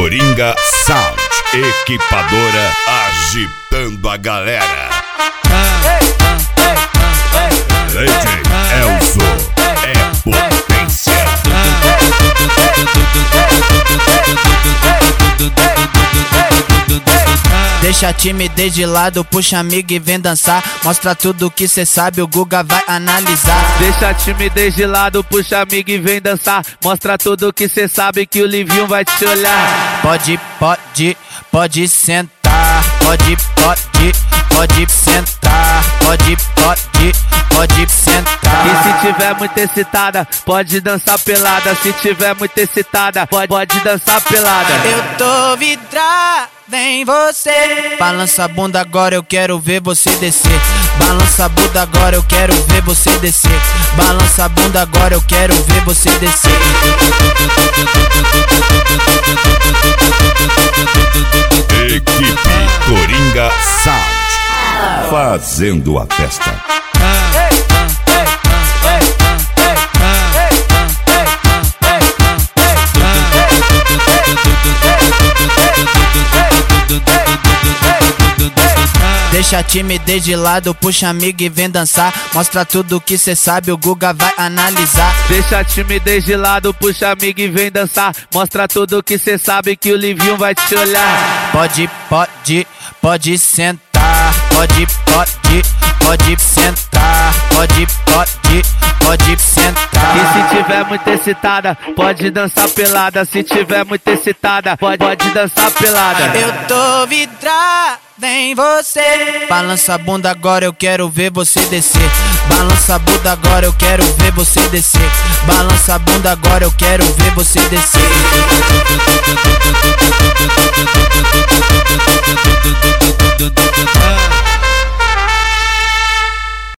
Coringa Sound, equipadora agitando a galera. DJ Elzo é potência. Deixa a timidez de lado, puxa amigo e vem dançar. Mostra tudo que cê sabe, o Guga vai analisar. Deixa a timidez de lado, puxa amigo e vem dançar. Mostra tudo que cê sabe que o Livinho vai te olhar. Pode sentar. Pode sentar. Pode sentar. E se tiver muito excitada, pode dançar pelada. Se tiver muito excitada, pode dançar pelada. Eu tô vidrado em você. Balança a bunda agora, eu quero ver você descer. Balança a bunda agora, eu quero ver você descer. Balança a bunda agora, eu quero ver você descer. Equipe Coringa Sound, fazendo a festa. Deixa a timidez de lado, puxa amigo e vem dançar. Mostra tudo que cê sabe, o Guga vai analisar. Deixa a timidez de lado, puxa amigo e vem dançar. Mostra tudo que cê sabe que o Livinho vai te olhar. Pode sentar. Pode sentar. Pode sentar. E se tiver muito excitada, pode dançar pelada. Se tiver muito excitada, pode dançar pelada. Eu tô vidrado em você. Balança a bunda agora, eu quero ver você descer. Balança a bunda agora, eu quero ver você descer. Balança a bunda agora, eu quero ver você descer.